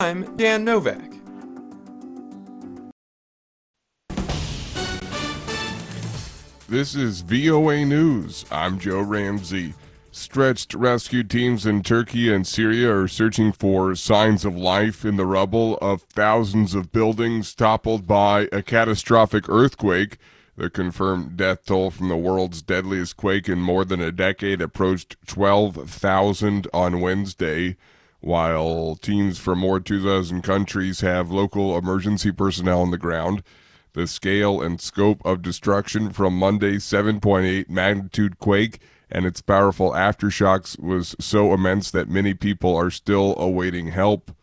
I'm Dan Novak. This is VOA News. I'm Joe Ramsey. Stretched rescue teams in Turkey and Syria are searching for signs of life in the rubble of thousands of buildings toppled by a catastrophic earthquake. The confirmed death toll from the world's deadliest quake in more than a decade approached 12,000 on Wednesday, while teams from more than 2,000 countries have local emergency personnel on the ground. The scale and scope of destruction from Monday's 7.8 magnitude quake and its powerful aftershocks was so immense that many people are still awaiting help.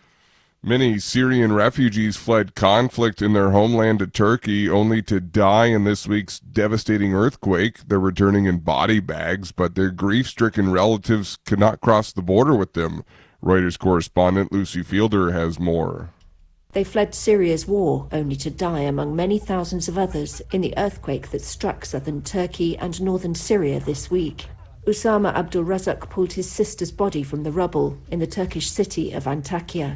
Many Syrian refugees fled conflict in their homeland to Turkey only to die in this week's devastating earthquake. They're returning in body bags, but their grief-stricken relatives could not cross the border with them. Reuters correspondent Lucy Fielder has more. They fled Syria's war, only to die among many thousands of others in the earthquake that struck southern Turkey and northern Syria this week. Usama Abdulrazak pulled his sister's body from the rubble in the Turkish city of Antakya.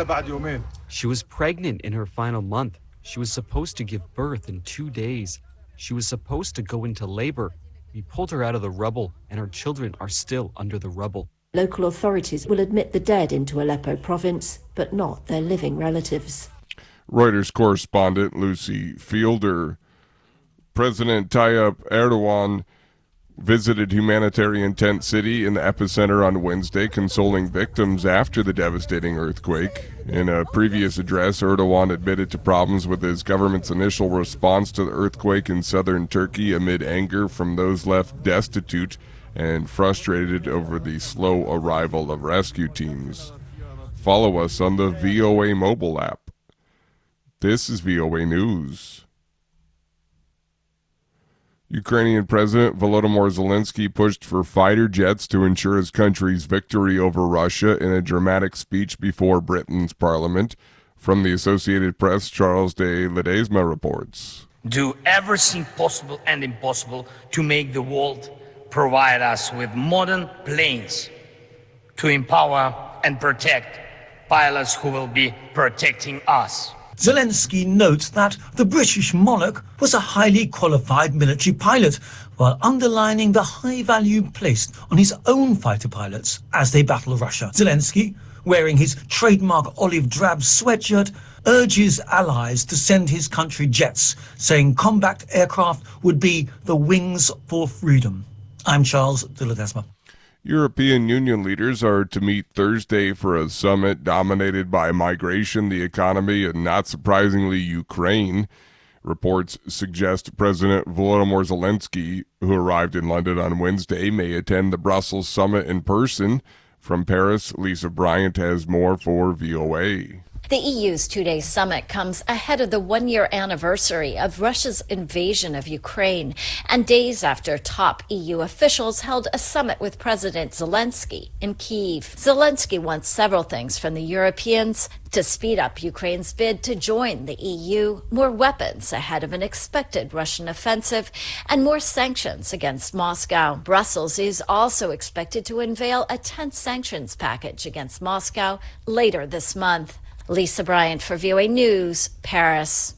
She was pregnant in her final month. She was supposed to give birth in 2 days. She was supposed to go into labor. We pulled her out of the rubble, and her children are still under the rubble. Local authorities will admit the dead into Aleppo province, but not their living relatives. Reuters correspondent Lucy Fielder. President Tayyip Erdogan visited humanitarian tent city in the epicenter on Wednesday, consoling victims after the devastating earthquake. In a previous address, Erdogan admitted to problems with his government's initial response to the earthquake in southern Turkey amid anger from those left destitute and frustrated over the slow arrival of rescue teams. Follow us on the VOA mobile app. This is VOA News. Ukrainian President Volodymyr Zelensky pushed for fighter jets to ensure his country's victory over Russia in a dramatic speech before Britain's parliament. From the Associated Press, Charles de Ledesma reports. Do everything possible and impossible to make the world provide us with modern planes to empower and protect pilots who will be protecting us. Zelensky notes that the British monarch was a highly qualified military pilot, while underlining the high value placed on his own fighter pilots as they battle Russia. Zelensky, wearing his trademark olive drab sweatshirt, urges allies to send his country jets, saying combat aircraft would be the wings for freedom. I'm Charles de Ledesma. European Union leaders are to meet Thursday for a summit dominated by migration, the economy, and not surprisingly, Ukraine. Reports suggest President Volodymyr Zelensky, who arrived in London on Wednesday, may attend the Brussels summit in person. From Paris, Lisa Bryant has more for VOA. The EU's two-day summit comes ahead of the one-year anniversary of Russia's invasion of Ukraine and days after top EU officials held a summit with President Zelensky in Kyiv. Zelensky wants several things from the Europeans: to speed up Ukraine's bid to join the EU, more weapons ahead of an expected Russian offensive, and more sanctions against Moscow. Brussels is also expected to unveil a 10th sanctions package against Moscow later this month. Lisa Bryant for VOA News, Paris.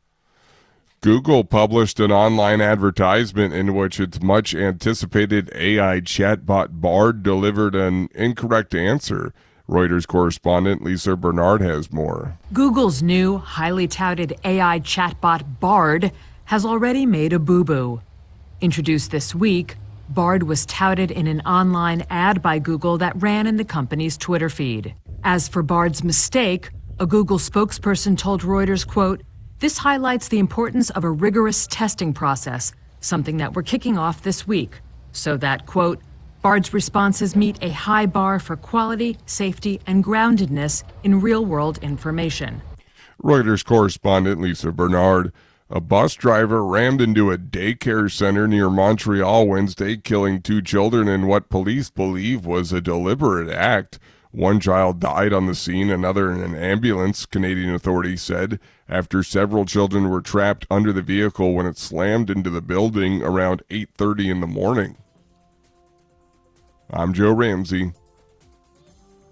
Google published an online advertisement in which its much-anticipated AI chatbot Bard delivered an incorrect answer. Reuters correspondent Lisa Bernard has more. Google's new, highly touted AI chatbot Bard has already made a boo-boo. Introduced this week, Bard was touted in an online ad by Google that ran in the company's Twitter feed. As for Bard's mistake, a Google spokesperson told Reuters, quote, "This highlights the importance of a rigorous testing process, something that we're kicking off this week, so that, quote, Bard's responses meet a high bar for quality, safety, and groundedness in real-world information." Reuters correspondent Lisa Bernard. A bus driver rammed into a daycare center near Montreal Wednesday, killing 2 children in what police believe was a deliberate act. One child died on the scene, another in an ambulance, Canadian authorities said, after several children were trapped under the vehicle when it slammed into the building around 8:30 in the morning. I'm Joe Ramsey.